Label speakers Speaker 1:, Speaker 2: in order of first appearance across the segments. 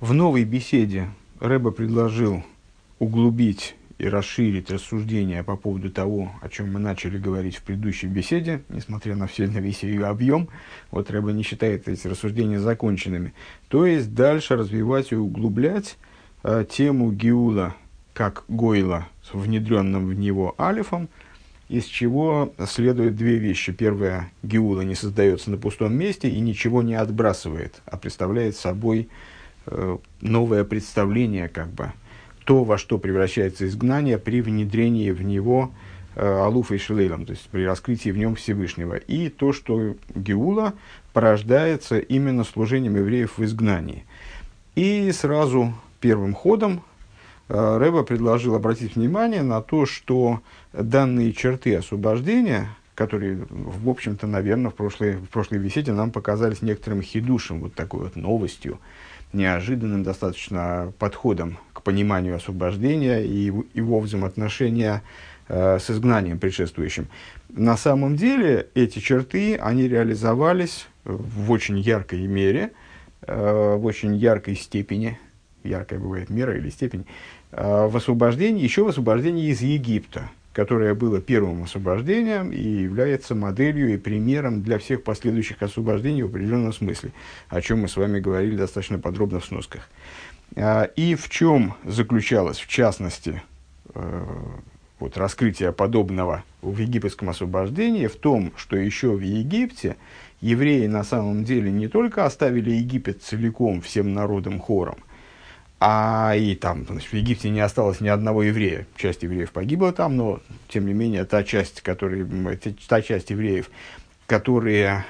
Speaker 1: В новой беседе Рэбе предложил углубить и расширить рассуждения по поводу того, о чем мы начали говорить в предыдущей беседе, несмотря на весь ее объем. Вот Рэбе не считает эти рассуждения законченными. То есть дальше развивать и углублять тему Геула как Гойла с внедренным в него алифом, из чего следует две вещи. Первое, Геула не создается на пустом месте и ничего не отбрасывает, а представляет собой новое представление, то, во что превращается изгнание при внедрении в него Алуфа и Шилейлом, то есть при раскрытии в нем Всевышнего. И то, что Геула порождается именно служением евреев в изгнании. И сразу первым ходом Рэбе предложил обратить внимание на то, что данные черты освобождения, которые, в общем-то, наверное, в прошлой беседе нам показались некоторым хидушем, вот такой вот новостью, неожиданным достаточно подходом к пониманию освобождения и его взаимоотношения с изгнанием предшествующим. На самом деле эти черты, они реализовались в очень яркой мере, в очень яркой степени, яркая бывает мера или степень, в освобождении из Египта, которое было первым освобождением и является моделью и примером для всех последующих освобождений в определенном смысле, о чем мы с вами говорили достаточно подробно в сносках. И в чем заключалось, в частности, раскрытие подобного в египетском освобождении? В том, что еще в Египте евреи на самом деле не только оставили Египет целиком всем народом хором, и там, в Египте не осталось ни одного еврея. Часть евреев погибла там, но, тем не менее, та часть евреев, которые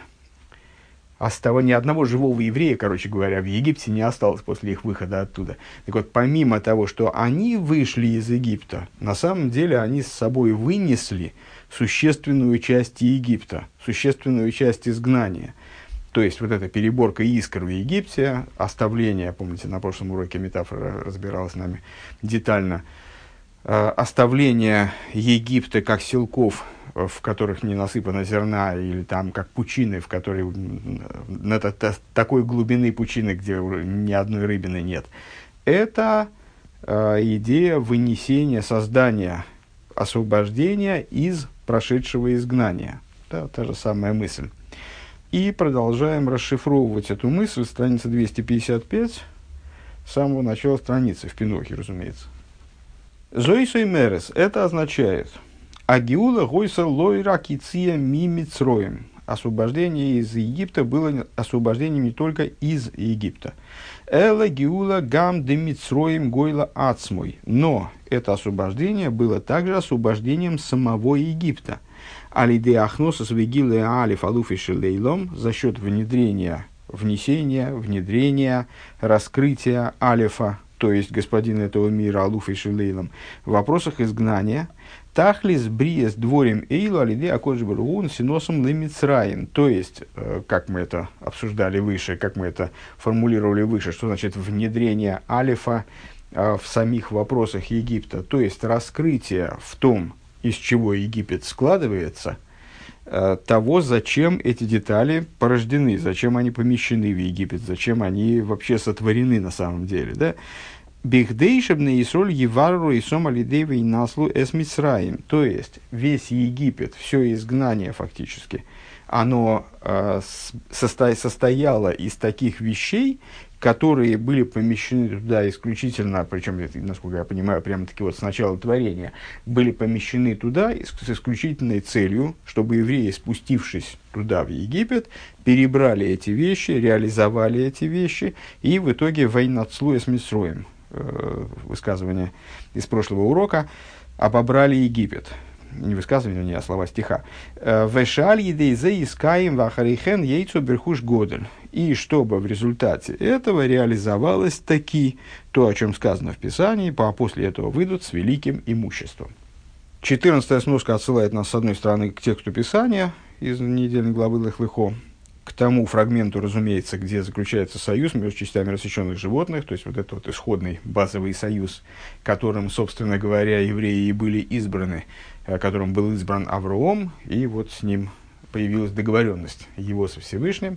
Speaker 1: ни одного живого еврея, короче говоря, в Египте не осталось после их выхода оттуда. Так вот, помимо того, что они вышли из Египта, на самом деле они с собой вынесли существенную часть Египта, существенную часть изгнания. То есть, вот эта переборка искр в Египте, оставление, помните, на прошлом уроке метафора разбиралась с нами детально, оставление Египта как селков, в которых не насыпано зерна, или там как пучины, в которой такой глубины пучины, где ни одной рыбины нет. Это идея вынесения, создания, освобождения из прошедшего изгнания. Да, та же самая мысль. И продолжаем расшифровывать эту мысль, страница 255, с самого начала страницы, в Пинохе, разумеется. Зоисой мерес, это означает агиула гойса лойра киция мимицроем. Освобождение из Египта было освобождением не только из Египта. Эла гиула гам демицроем гойла ацмой. Но это освобождение было также освобождением самого Египта. Алиде ахносас вегиле алиф алуфи шилейлом, за счет внедрения, раскрытия алифа, то есть господина этого мира алуфи шилейлом, в вопросах изгнания. Тахлис бриес дворим эйлу алиде акоджбаргун синосом лемицраим. То есть, как мы это обсуждали выше, как мы это формулировали выше, что значит внедрение алифа в самих вопросах Египта, то есть раскрытие в том, из чего Египет складывается, того, зачем эти детали порождены, зачем они помещены в Египет, зачем они вообще сотворены на самом деле. Да? Бихдейшебный Исроль Евару и Сомалидеви и Наслу Эсмисраим. То есть, весь Египет, все изгнание фактически, оно состояло из таких вещей, которые были помещены туда исключительно, причем, насколько я понимаю, прямо-таки вот с начала творения, были помещены туда с исключительной целью, чтобы евреи, спустившись туда, в Египет, перебрали эти вещи, реализовали эти вещи, и в итоге «Вайнацлу эс Мисроем», высказывание из прошлого урока, обобрали Египет. Не высказывание, а слова стиха. «Вешаль едейзе искаем вахарихен яйцо берхуш годель». И чтобы в результате этого реализовалось таки то, о чем сказано в Писании, после этого выйдут с великим имуществом. 14-я сноска отсылает нас, с одной стороны, к тексту Писания из недельной главы Лех-Лехо, к тому фрагменту, разумеется, где заключается союз между частями рассеченных животных, то есть вот этот исходный базовый союз, которым, собственно говоря, евреи и были избраны, которым был избран Авраам, и вот с ним появилась договоренность его со Всевышним.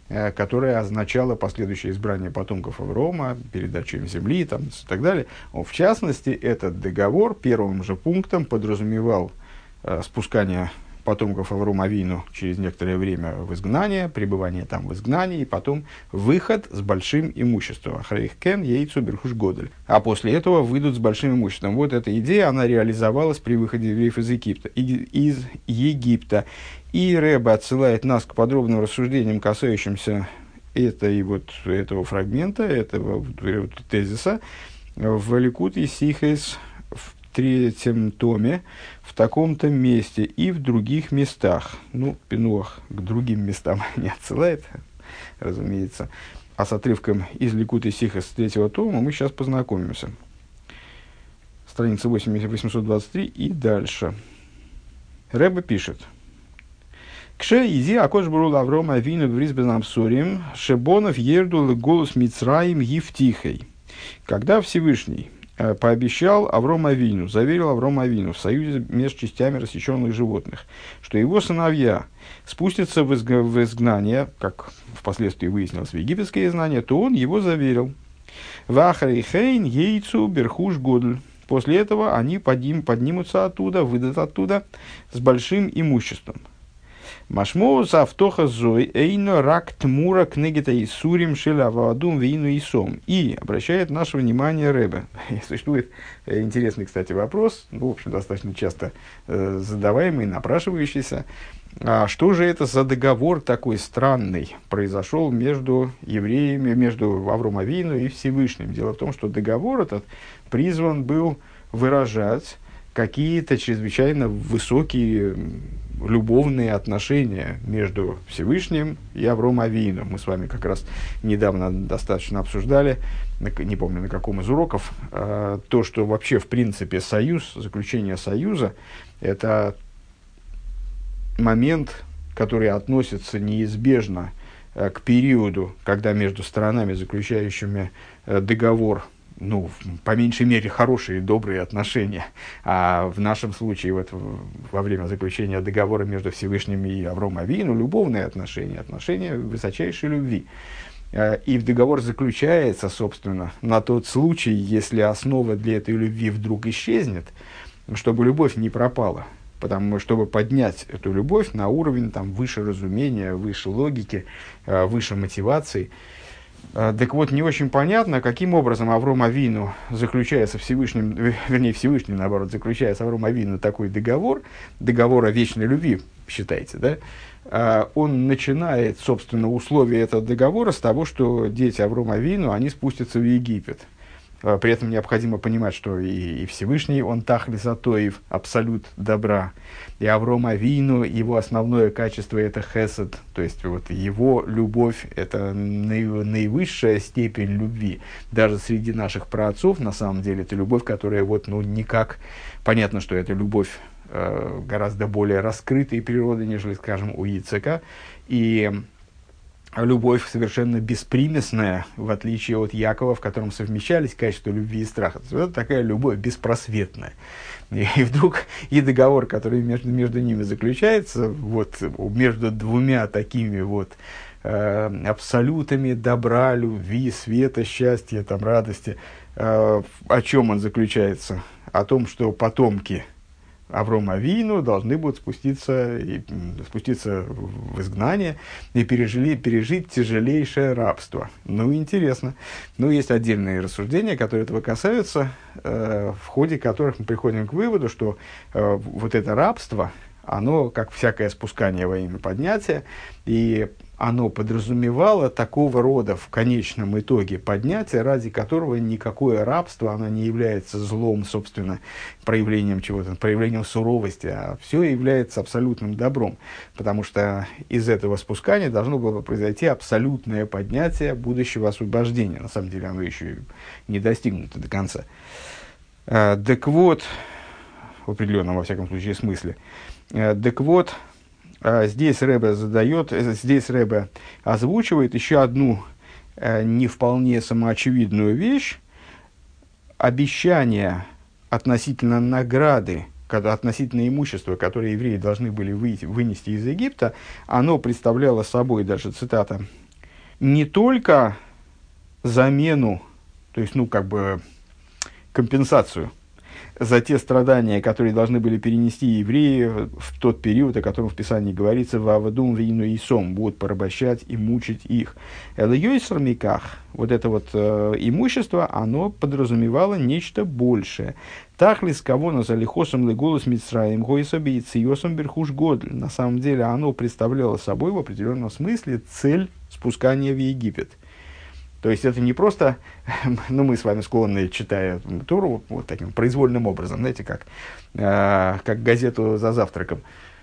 Speaker 1: которая означала последующее избрание потомков Аврома, передачу им земли там, и так далее. В частности, этот договор первым же пунктом подразумевал спускание потомков Аврома Авину через некоторое время в изгнание, пребывание там в изгнании, и потом выход с большим имуществом. Ахрейхкен, яйцу, берхуш годель. А после этого выйдут с большим имуществом. Вот эта идея, она реализовалась при выходе евреев из Египта. И Ребе отсылает нас к подробным рассуждениям, касающимся этого фрагмента, этого тезиса, в Ликутей Сихес в 3 томе, в таком-то месте и в других местах. Пинуах к другим местам не отсылает, разумеется. А с отрывком из Ликутей Сихес 3 тома мы сейчас познакомимся. Страница 823 и дальше. Ребе пишет. Кше изи акош брул Аврома Авину в Ризбенам Сурим, шебонов ерду голос Мицраим Евтихой. Когда Всевышний пообещал Аврому Авину, заверил Аврому Авину в союзе между частями рассеченных животных, что его сыновья спустятся в изгнание, как впоследствии выяснилось в египетское изгнание, то он его заверил. Вахарейхейн яйцу берхуш годль. После этого они поднимутся оттуда, выйдут оттуда с большим имуществом. Машмоус автоха зой эйно рак тмура кнегита исурим шеля ваадум вину исом. И обращает наше внимание Ребе. Существует интересный, кстати, вопрос, в общем, достаточно часто задаваемый, напрашивающийся. А что же это за договор такой странный произошел между евреями, между Авром Авину и Всевышним? Дело в том, что договор этот призван был выражать какие-то чрезвычайно высокие любовные отношения между Всевышним и Авром Авину. Мы с вами как раз недавно достаточно обсуждали, не помню на каком из уроков, то, что вообще в принципе союз, заключение союза, это момент, который относится неизбежно к периоду, когда между сторонами, заключающими договор, по меньшей мере, хорошие, добрые отношения. А в нашем случае, во время заключения договора между Всевышним и Авром Авину, любовные отношения, отношения высочайшей любви. И договор заключается, собственно, на тот случай, если основа для этой любви вдруг исчезнет, чтобы любовь не пропала. Потому что, чтобы поднять эту любовь на уровень выше разумения, выше логики, выше мотивации. Так вот, не очень понятно, каким образом Авром Авину заключая со Всевышним, Всевышний, наоборот, заключая с Авром Авину такой договор о вечной любви, считайте, да, он начинает, собственно, условия этого договора с того, что дети Аврома Авину, они спустятся в Египет. При этом необходимо понимать, что и Всевышний, он тахлис атоев, абсолют добра. И Авром Авину, его основное качество – это хесед, то есть его любовь – это наивысшая степень любви. Даже среди наших праотцов, на самом деле, это любовь, которая никак… Понятно, что это любовь гораздо более раскрытой природы, нежели, скажем, у Ицхака. И любовь совершенно беспримесная, в отличие от Якова, в котором совмещались качества любви и страха. Это такая любовь беспросветная. И вдруг и договор, который между ними заключается, между двумя такими абсолютами добра, любви, света, счастья, радости, о чем он заключается? О том, что потомки Авром Авину должны будут спуститься в изгнание и пережить тяжелейшее рабство. Интересно. Есть отдельные рассуждения, которые этого касаются, в ходе которых мы приходим к выводу, что это рабство, оно, как всякое спускание во имя поднятия, и оно подразумевало такого рода в конечном итоге поднятие, ради которого никакое рабство, оно не является злом, собственно, проявлением чего-то, проявлением суровости, а все является абсолютным добром, потому что из этого спускания должно было произойти абсолютное поднятие будущего освобождения. На самом деле оно еще не достигнуто до конца. Так вот, в определенном, во всяком случае, смысле. Так вот, здесь Ребе озвучивает еще одну не вполне самоочевидную вещь. Обещание относительно награды, относительно имущества, которое евреи должны были вынести из Египта, оно представляло собой, даже цитата не только замену, то есть, компенсацию за те страдания, которые должны были перенести евреи в тот период, о котором в Писании говорится, «Вавадум вину и сом» будут порабощать и мучить их. «Элайойсер миках» вот это вот имущество, оно подразумевало нечто большее. «Тахлис кавона залихосом леголос митсраим гойсоби и циосом берхуш год». На самом деле оно представляло собой в определенном смысле цель спускания в Египет. То есть это не просто, мы с вами склонны, читая Тору, вот таким произвольным образом, знаете, как газету за завтраком.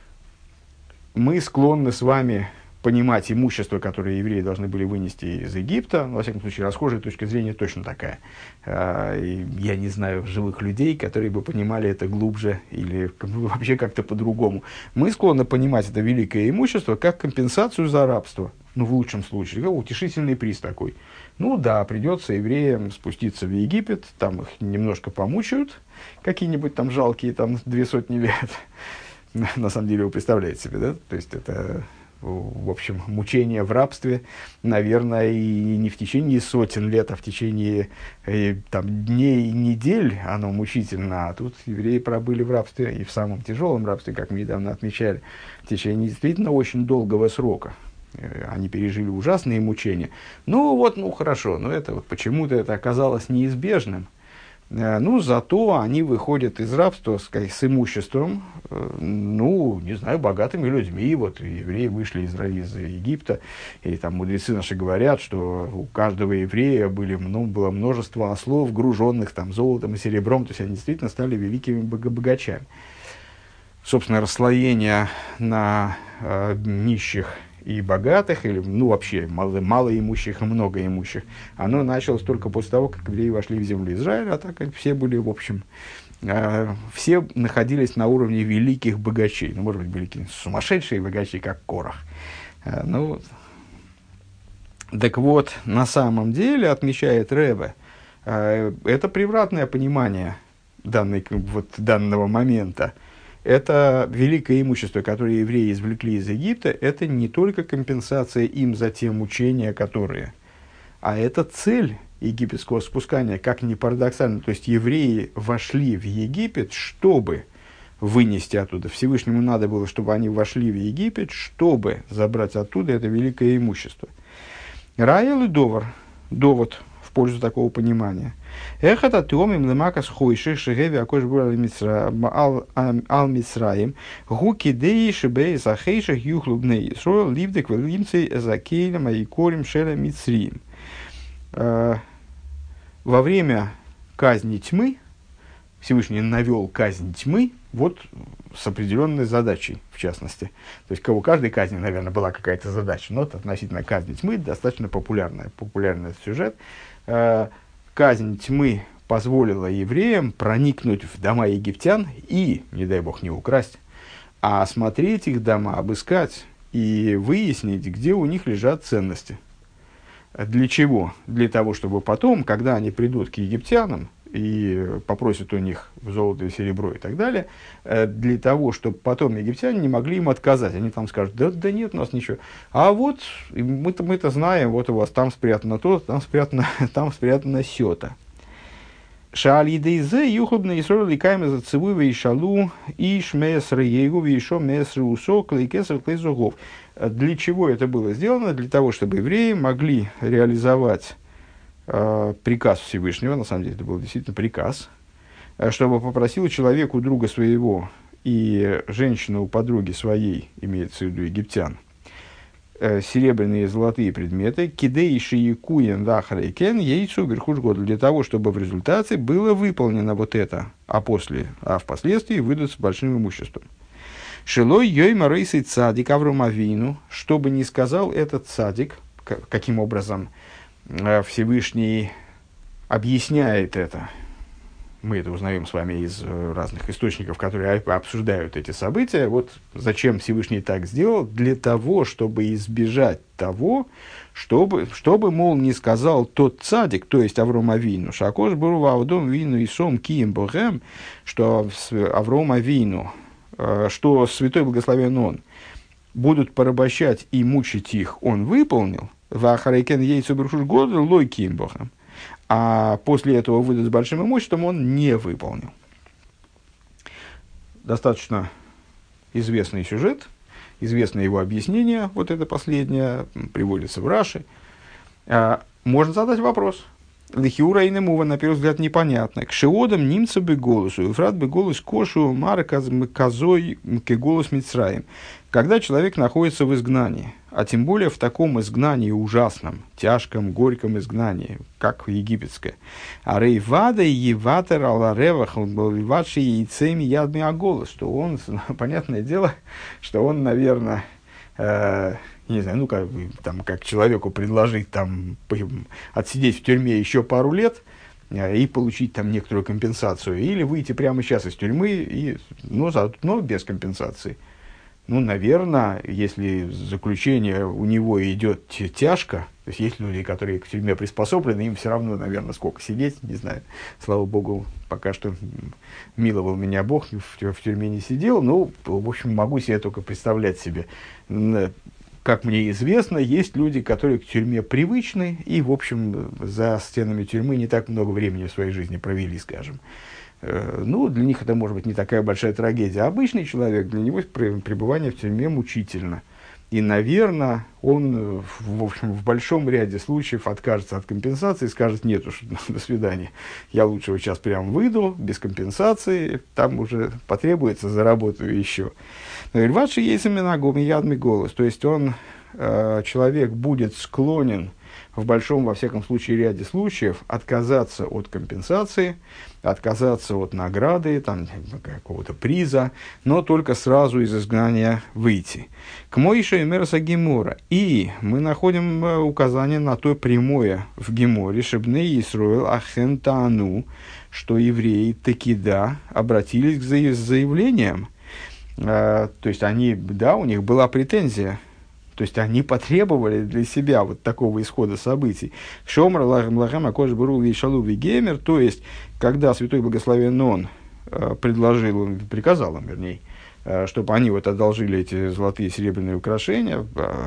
Speaker 1: Мы склонны с вами понимать имущество, которое евреи должны были вынести из Египта. Во всяком случае, расхожая точка зрения точно такая. И я не знаю живых людей, которые бы понимали это глубже или вообще как-то по-другому. Мы склонны понимать это великое имущество как компенсацию за рабство. В лучшем случае, как утешительный приз такой. Придется евреям спуститься в Египет, там их немножко помучают, какие-нибудь там жалкие 200 лет. На самом деле, вы представляете себе, да? То есть, это, в общем, мучение в рабстве, наверное, и не в течение сотен лет, а в течение дней и недель оно мучительно. А тут евреи пробыли в рабстве, и в самом тяжелом рабстве, как мы недавно отмечали, в течение действительно очень долгого срока. Они пережили ужасные мучения. Хорошо, но это почему-то это оказалось неизбежным. Зато они выходят из рабства с имуществом, богатыми людьми. Евреи вышли из Египта, и там мудрецы наши говорят, что у каждого еврея было множество ослов, груженных золотом и серебром, то есть они действительно стали великими богачами. Собственно, расслоение на нищих и богатых, или вообще малоимущих и многоимущих, оно началось только после того, как евреи вошли в землю Израиля, а так как все были, в общем, все находились на уровне великих богачей. Может быть, были какие-то сумасшедшие богачи, как Корах. Так вот, на самом деле, отмечает Ребе, это превратное понимание данного момента. Это великое имущество, которое евреи извлекли из Египта, это не только компенсация им за те мучения, а это цель египетского спускания, как ни парадоксально. То есть евреи вошли в Египет, чтобы вынести оттуда. Всевышнему надо было, чтобы они вошли в Египет, чтобы забрать оттуда это великое имущество. Раэл и довод в пользу такого понимания. Эхата томим лемакас хойши шегеви акош бурал мицраим гуки деи шебей захейших юхлубней Исроил ливдек велимцей эзакейлем аикорим шеля мицриим. Во время казни тьмы Всевышний навел казнь тьмы с определенной задачей, в частности. То есть, у каждой казни, наверное, была какая-то задача, но относительно казни тьмы достаточно популярный этот сюжет. Казнь тьмы позволила евреям проникнуть в дома египтян и, не дай бог, не украсть, а осмотреть их дома, обыскать и выяснить, где у них лежат ценности. Для чего? Для того, чтобы потом, когда они придут к египтянам и попросят у них золото и серебро и так далее, для того, чтобы потом египтяне не могли им отказать. Они там скажут, да нет у нас ничего. А мы-то знаем, у вас там спрятано то, там спрятано сё-то. Шаалидейзе юхубна Исроил ликаем за цивуева и шалу и шмесры егу и шо месры усо клейкеср клейзогов. Для чего это было сделано? Для того, чтобы евреи могли реализовать приказ Всевышнего, на самом деле это был действительно приказ, чтобы попросил человек у друга своего и женщина у подруги своей, имеется в виду египтян, серебряные и золотые предметы, кидейши якуен дахарейкен яйцу верхуш года, для того, чтобы в результате было выполнено это, а впоследствии выйдут с большим имуществом. Шилой йой марейсей цадик Авром Авину, чтобы не сказал этот цадик, каким образом Всевышний объясняет это. Мы это узнаем с вами из разных источников, которые обсуждают эти события. Зачем Всевышний так сделал? Для того, чтобы избежать того, чтобы, мол, не сказал тот цадик, то есть Авром Авину, Шакош Бару Ваудом Вину и Сом Кием Богем, что Авром Авину, что Святой Благословен Он, будут порабощать и мучить их, Он выполнил. вахарейкен яйцо берхуш года лой кимбохам. А после этого выдать с большим имуществом он не выполнил. Достаточно известный сюжет, известно его объяснение, вот это последнее, приводится в Раши. Можно задать вопрос. Лихиура и немува, на первый взгляд, непонятно. К шиодам немца бы голосу, уфрат бы голос кошу, мара казой к голос мицраим. Когда человек находится в изгнании, а тем более в таком изгнании ужасном, тяжком, горьком изгнании, как египетское. А рейвада и еватер аларевах, ватши яйцеми ядми аголос, что он, понятное дело, что он, наверное, не знаю, как человеку предложить там, отсидеть в тюрьме еще пару лет и получить там некоторую компенсацию, или выйти прямо сейчас из тюрьмы, но без компенсации. Наверное, если заключение у него идет тяжко, то есть есть люди, которые к тюрьме приспособлены, им все равно, наверное, сколько сидеть, не знаю. Слава Богу, пока что миловал меня Бог, в тюрьме не сидел. В общем, могу себе только представлять себе. Как мне известно, есть люди, которые к тюрьме привычны и, в общем, за стенами тюрьмы не так много времени в своей жизни провели, скажем. Для них это может быть не такая большая трагедия. Обычный человек, для него пребывание в тюрьме мучительно. И, наверное, он, в общем, в большом ряде случаев откажется от компенсации и скажет: нет уж, до свидания, я лучше вот сейчас прям выйду, без компенсации, там уже потребуется, заработаю еще. Но Ильватши есть именно ядный голос, то есть он, человек будет склонен в большом, во всяком случае, ряде случаев отказаться от компенсации, отказаться от награды, там, какого-то приза, но только сразу из изгнания выйти. К Моише и Мерса Гемора. И мы находим указание на то прямое в Геморе, Шебней Исроэл Ахентану, что евреи таки обратились с заявлением. То есть они, у них была претензия. То есть они потребовали для себя вот такого исхода событий. Шомр лагам акош буру вишалу вигемер. То есть, когда Святой Благословен Он приказал им, вернее, чтобы они вот одолжили эти золотые и серебряные украшения,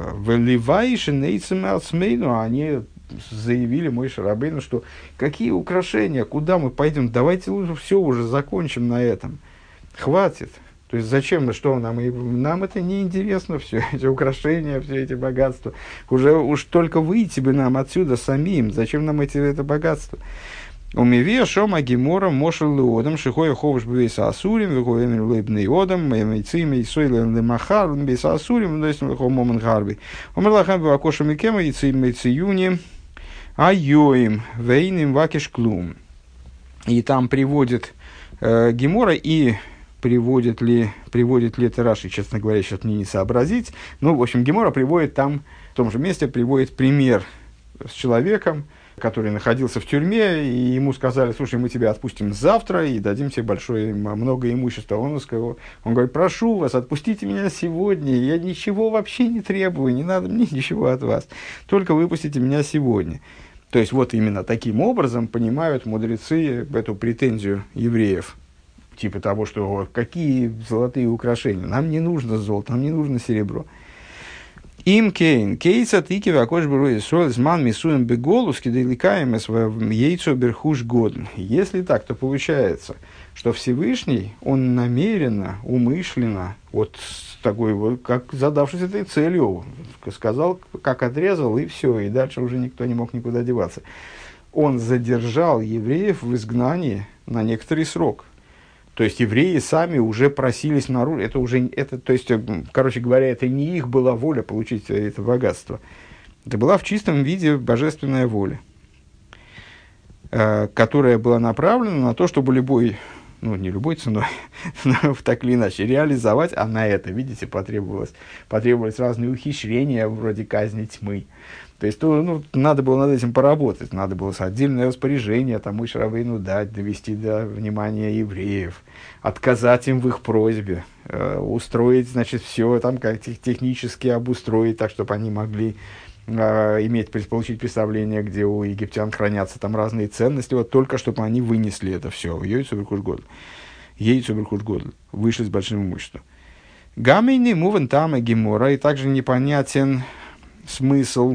Speaker 1: они заявили Моше Рабейну, что какие украшения, куда мы пойдем, давайте лучше все уже закончим на этом. Хватит. То есть зачем, нам это не интересно, все эти украшения, все эти богатства. Уж только выйти бы нам отсюда самим, зачем нам это богатство? Умивия шома гемора мошел леодам, шихоя ховш бвейса асурим, вихоемер лейбный одам, мейцим и сойлен лемахар, бвейса асурим, носим лихо моман гарби. Умерлахам вакоша микема, яйцим мейциюни, айоим, вейним вакиш клум. И там приводит гемора и... Приводит ли это Раши, честно говоря, сейчас мне не сообразить. В общем, Гемора приводит там, в том же месте, приводит пример с человеком, который находился в тюрьме, и ему сказали: слушай, мы тебя отпустим завтра и дадим тебе много имущества. Он говорит: прошу вас, отпустите меня сегодня, я ничего вообще не требую, не надо мне ничего от вас, только выпустите меня сегодня. То есть, вот именно таким образом понимают мудрецы эту претензию евреев. Типа того, что какие золотые украшения, нам не нужно золото, нам не нужно серебро. Им кейн, кейса тики вакош бруи соль зман мисуем беголус киделикаем яйцо берхуш годн. Если так, то получается, что Всевышний, он намеренно, умышленно, вот такой вот, как задавшись этой целью, сказал, как отрезал, и все, и дальше уже никто не мог никуда деваться. Он задержал евреев в изгнании на некоторый срок. То есть евреи сами уже просились наружу. Короче говоря, это не их была воля получить это богатство. Это была в чистом виде божественная воля, которая была направлена на то, чтобы не любой ценой, но так или иначе, реализовать, а на это, видите, потребовалось разные ухищрения, вроде казни тьмы. То есть, надо было над этим поработать, надо было отдельное распоряжение Моше Рабейну дать, довести до внимания евреев, отказать им в их просьбе, устроить, все там как технически обустроить, так, чтобы они могли получить представление, где у египтян хранятся там разные ценности, вот только чтобы они вынесли это все, яйцо берхуш годл, вышли с большим имуществом. Гамейни мувен там и гемора, и также непонятен смысл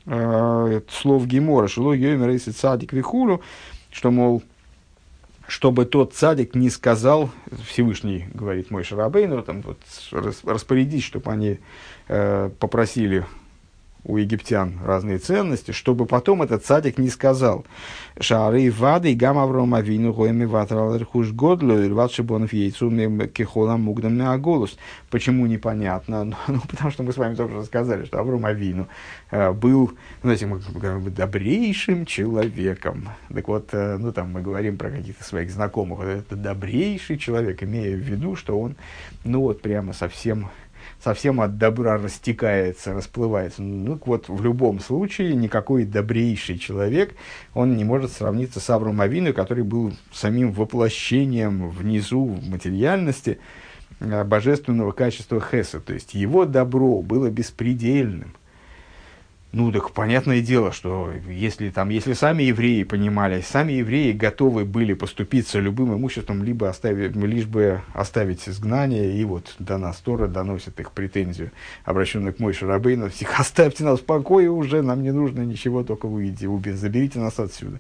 Speaker 1: слов Гемора, шело йомер эйси цадик вихулю, что, мол, чтобы тот цадик не сказал, Всевышний говорит Моше Рабейну, там, вот, распорядись, чтобы они попросили у египтян разные ценности, чтобы потом этот цадик не сказал: «Шары вады и гам Авром Авину гоеми ватрал рхуш годло и рват шибонов яйцу кехолам мугдам на голос». Почему непонятно? Ну, потому что мы с вами тоже рассказали, что Авром Авину был, знаете, мы говорим, добрейшим человеком. Так вот, ну, там мы говорим про каких-то своих знакомых. Вот это добрейший человек, имея в виду, что он, ну, вот прямо совсем от добра растекается, расплывается. Ну, вот в любом случае никакой добрейший человек, он не может сравниться с Авром Авину, который был самим воплощением внизу в материальности божественного качества Хеса. То есть его добро было беспредельным. Ну, так понятное дело, что если сами евреи понимали, сами евреи готовы были поступиться любым имуществом, лишь бы оставить изгнание, и вот до нас Тора доносит их претензию, обращенную к Моше Рабейну: оставьте нас в покое уже, нам не нужно ничего, только выйдите, заберите нас отсюда.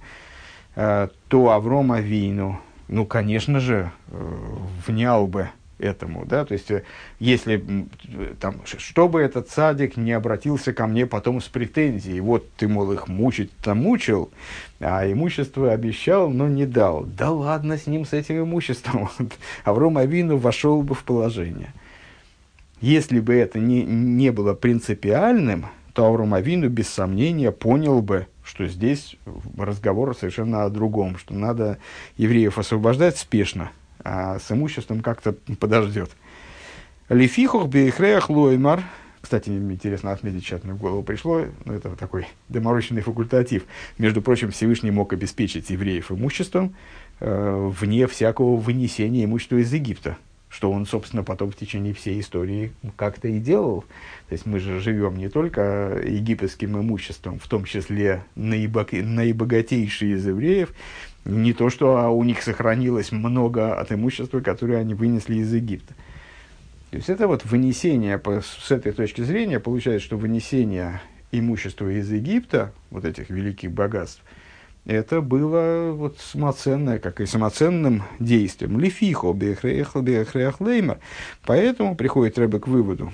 Speaker 1: То Авром Авину, ну, конечно же, внял бы этому, да, то есть, если там, чтобы этот цадик не обратился ко мне потом с претензией: вот ты, мол, их мучить-то мучил, а имущество обещал, но не дал. Да ладно с ним, с этим имуществом. Авром Авину вошел бы в положение. Если бы это не было принципиальным, то Авром Авину без сомнения понял бы, что здесь разговор совершенно о другом, что надо евреев освобождать спешно, а с имуществом как-то подождет. Лифихох бейхреях лоймар. Кстати, интересно отметить, сейчас мне в голову пришло, но это такой доморощенный факультатив. Между прочим, Всевышний мог обеспечить евреев имуществом вне всякого вынесения имущества из Египта, что он, собственно, потом в течение всей истории как-то и делал. То есть мы же живем не только египетским имуществом, в том числе наибогатейшие из евреев, не то, что у них сохранилось много от имущества, которое они вынесли из Египта. То есть это вот вынесение, с этой точки зрения, получается, что вынесение имущества из Египта, вот этих великих богатств, это было вот самоценное, как и самоценным действием. Лифихо бехреях леймер. Поэтому приходит Ребе к выводу,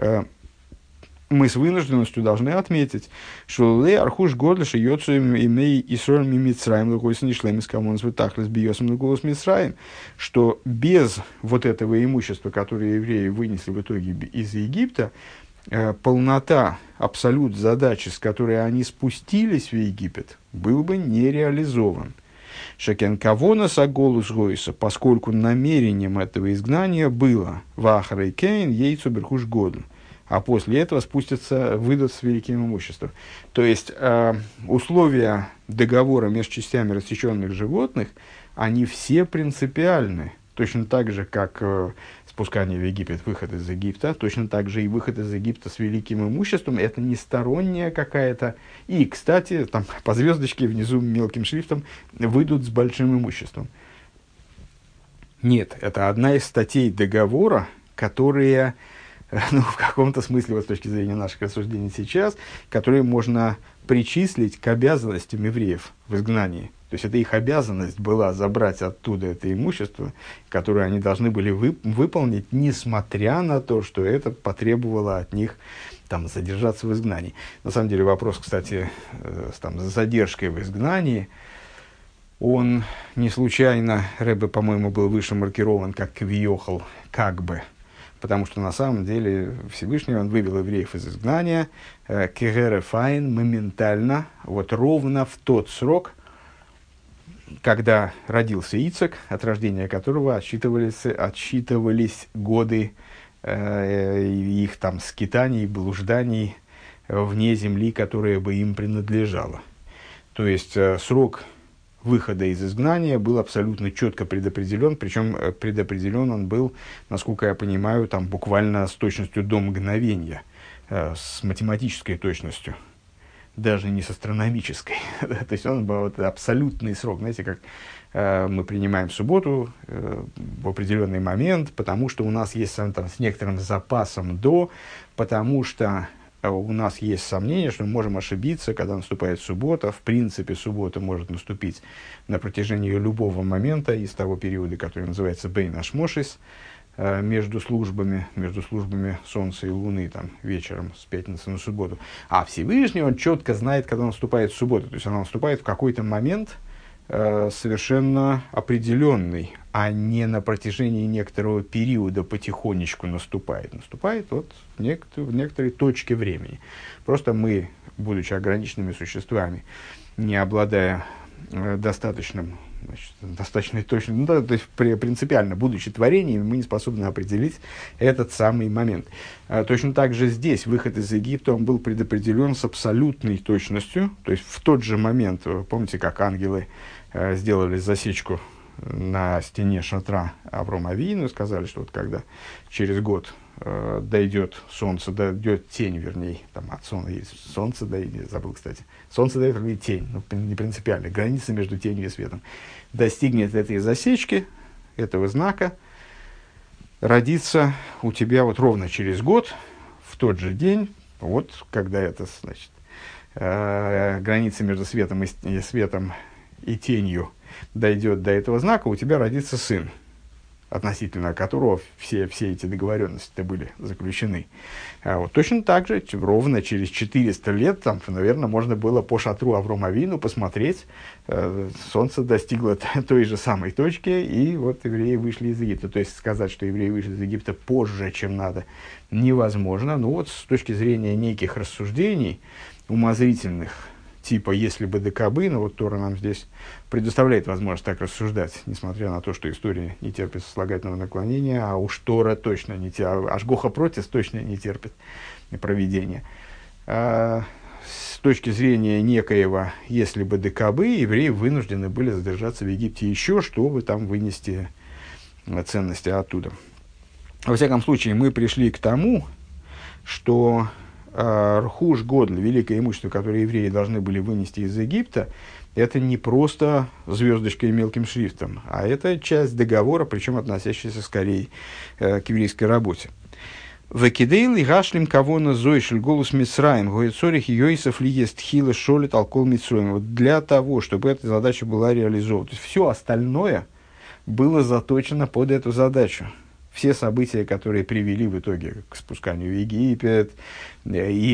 Speaker 1: мы с вынужденностью должны отметить, что лей архуш годлиша йоцуем имей исроль мимицраем лукойс нишлем из камонс вытахлес биосом лукойс мицраем, что без вот этого имущества, которое евреи вынесли в итоге из Египта, полнота, абсолют задачи, с которой они спустились в Египет, был бы не реализован. Шакен кавона саголус гойса, поскольку намерением этого изгнания было вахарей кейн ейцу берхуш годль, а после этого выйдут с великим имуществом. То есть, условия договора между частями рассеченных животных, они все принципиальны. Точно так же, как спускание в Египет, выход из Египта, точно так же и выход из Египта с великим имуществом. Это не сторонняя какая-то. И, кстати, там по звездочке внизу мелким шрифтом выйдут с большим имуществом. Нет, это одна из статей договора, которые, ну, в каком-то смысле, вот с точки зрения наших рассуждений сейчас, которые можно причислить к обязанностям евреев в изгнании. То есть это их обязанность была забрать оттуда это имущество, которое они должны были выполнить, несмотря на то, что это потребовало от них там, задержаться в изгнании. На самом деле вопрос, кстати, с задержкой в изгнании, он не случайно, Ребе, по-моему, был выше маркирован как квиохал, как бы. Потому что на самом деле Всевышний он вывел евреев из изгнания, кегерефайн, моментально, вот ровно в тот срок, когда родился Ицхак, от рождения которого отсчитывались годы их там скитаний, блужданий вне земли, которая бы им принадлежала. То есть срок выхода из изгнания был абсолютно четко предопределен, причем предопределен он был, насколько я понимаю, там буквально с точностью до мгновения, с математической точностью, даже не с астрономической. То есть он был вот абсолютный срок, знаете, как мы принимаем субботу в определенный момент, потому что у нас есть там, с некоторым запасом до, потому что у нас есть сомнение, что мы можем ошибиться, когда наступает суббота. В принципе, суббота может наступить на протяжении любого момента из того периода, который называется Бейн Ашмошис, между службами Солнца и Луны, там, вечером с пятницы на субботу. А Всевышний, он четко знает, когда наступает суббота. То есть она наступает в какой-то момент совершенно определенный, а не на протяжении некоторого периода потихонечку наступает. Наступает вот в некоторой точке времени. Просто мы, будучи ограниченными существами, не обладая достаточной точностью, то есть принципиально, будучи творениями, мы не способны определить этот самый момент. Точно так же здесь выход из Египта, он был предопределен с абсолютной точностью, то есть в тот же момент, помните, как ангелы сделали засечку на стене шатра Аврома Авину, сказали, что вот когда через год дойдет солнце, дойдет тень, вернее, там от солнца дойдет, забыл, кстати, солнце дойдет или тень, не принципиально, граница между тенью и светом, достигнет этой засечки, этого знака, родится у тебя вот ровно через год, в тот же день, вот когда это, значит, граница между светом и тенью дойдет до этого знака, у тебя родится сын, относительно которого все эти договоренности были заключены. Вот точно так же, ровно через 400 лет, там, наверное, можно было по шатру Аврома Авину посмотреть, солнце достигло той же самой точки, и вот евреи вышли из Египта. То есть сказать, что евреи вышли из Египта позже, чем надо, невозможно. Но вот с точки зрения неких рассуждений умозрительных, типа «если бы ДКБ», но вот Тора нам здесь предоставляет возможность так рассуждать, несмотря на то, что история не терпит сослагательного наклонения, а уж Тора точно не терпит, Ашгоха Протис точно не терпит провидения. С точки зрения некоего «если бы ДКБ», евреи вынуждены были задержаться в Египте еще, чтобы там вынести ценности оттуда. Во всяком случае, мы пришли к тому, что Рхуш Годль, великое имущество, которое евреи должны были вынести из Египта, это не просто звездочкой и мелким шрифтом, а это часть договора, причем относящаяся скорее к еврейской работе. Векидейл и гашлим кавона зойшель голос Мицраим, гоецорих Йосеф лиест хила шолит алкол Мицраим. Для того, чтобы эта задача была реализована. То есть все остальное было заточено под эту задачу. Все события, которые привели в итоге к спусканию в Египет и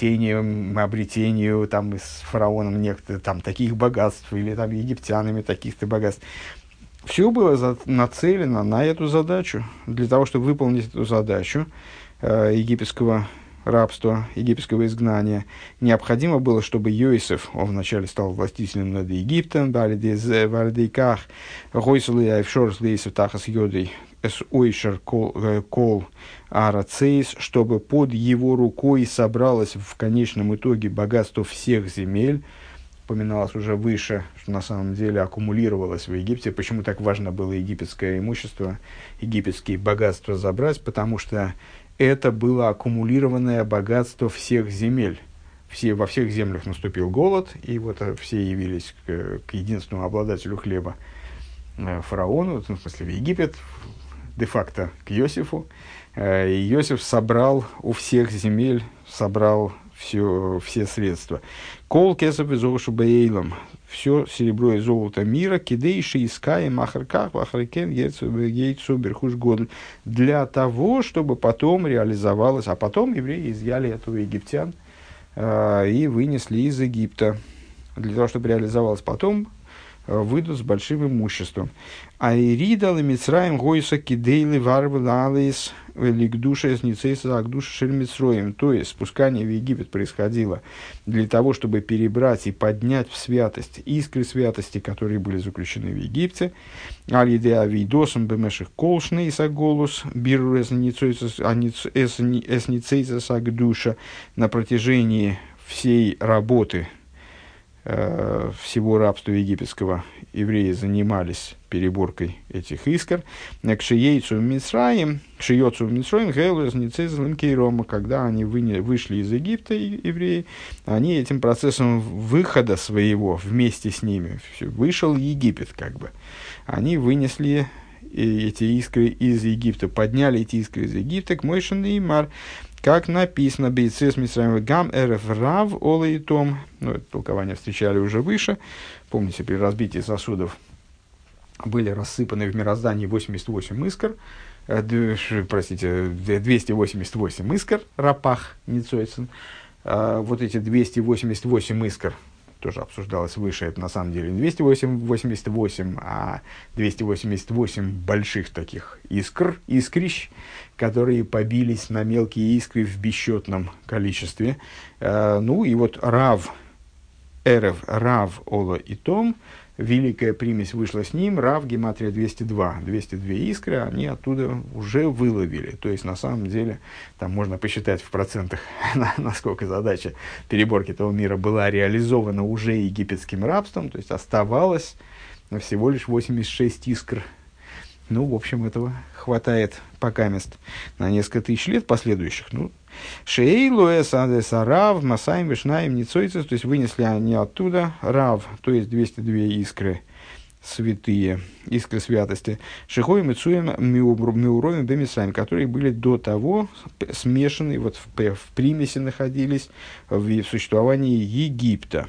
Speaker 1: обретению там, с фараоном некоторых там, таких богатств, или там, египтянами таких-то богатств, все было нацелено на эту задачу. Для того, чтобы выполнить эту задачу египетского рабства, египетского изгнания, необходимо было, чтобы Йосеф, он вначале стал властителем над Египтом, Валидейках, Гойсалы Айфшорс Лейсов Тахас Йодой, Ойшер Кол Арацейс, чтобы под его рукой собралось в конечном итоге богатство всех земель. Упоминалось уже выше, что на самом деле аккумулировалось в Египте. Почему так важно было египетское имущество, египетские богатства забрать? Потому что это было аккумулированное богатство всех земель. Во всех землях наступил голод, и вот все явились к единственному обладателю хлеба, фараону, в смысле в Египет, де-факто к Йосифу. И Йосиф собрал у всех земель, все средства. Кол кесов и золошу бейлом. Все серебро и золото мира, кидейши искаем махарках, вахарикен, гейцу, берхуш годль. Для того, чтобы потом реализовалось. А потом евреи изъяли это у египтян и вынесли из Египта. Для того, чтобы реализовалось потом, выйдут с большим имуществом. Айридал и Мицраим гойса кидейли варвалалис ликдуша эсницейса агдуша шельмицроим. То есть спускание в Египет происходило для того, чтобы перебрать и поднять в святость искры святости, которые были заключены в Египте. Аль-Едеа Вейдосом бемеших колшный саголус биру эсницейса сагдуша. На протяжении всей работы всего рабства египетского евреи занимались переборкой этих искр. Кшиейцу Мицраим, когда они вышли из Египта, евреи, они этим процессом выхода своего вместе с ними, вышел Египет, как бы, они вынесли эти искры из Египта, подняли эти искры из Египта к Мойше Неймар, как написано, бейцес митсраим гам эреф рав олейтом. Ну, это толкование встречали уже выше. Помните, при разбитии сосудов были рассыпаны в мироздании 88 искр, 288 искр, рапах, ницойцен. Вот эти 288 искр, тоже обсуждалось выше, это на самом деле не 288, а 288 больших таких искрищ, которые побились на мелкие искры в бесчетном количестве. Ну и вот рав, эрев, рав, ола и том, великая примесь вышла с ним, рав, гематрия 202, 202 искры, они оттуда уже выловили. То есть, на самом деле, там можно посчитать в процентах, насколько задача переборки этого мира была реализована уже египетским рабством, то есть, оставалось всего лишь 86 искр. Ну, в общем, этого хватает покамест на несколько тысяч лет последующих. Ну, Шейлу эсадеса рав, масаим, вишнаим, ницойцес, то есть вынесли они оттуда рав, то есть 202 искры святые, искры святости, шихой мицуем миуровим бемисаим, которые были до того смешаны, вот в примеси находились в существовании Египта.